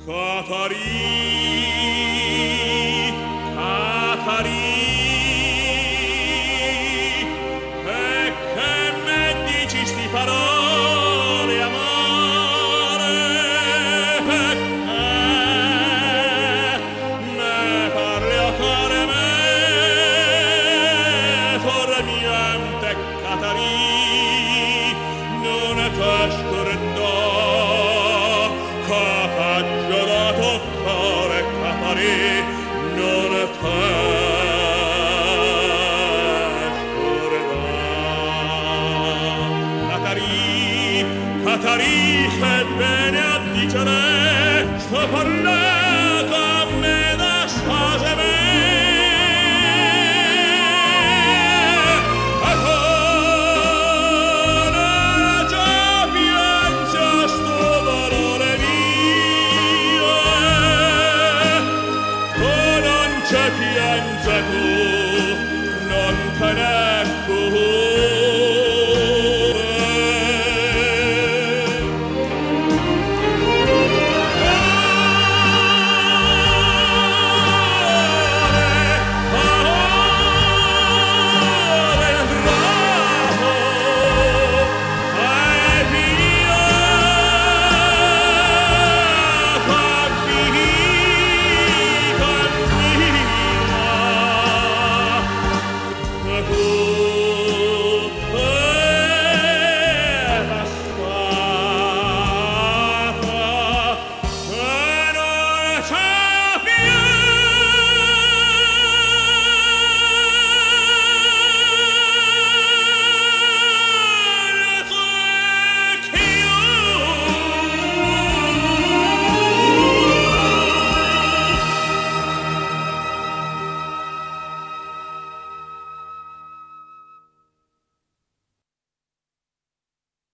Catari, Catari, e che me dici sti parole, amore, e che ne parli a care me, dormiente Catari, non te scordò, Cataggio da toccare, Catari, non te scordò. Catari, Catari, che bene a dicere, sto parlando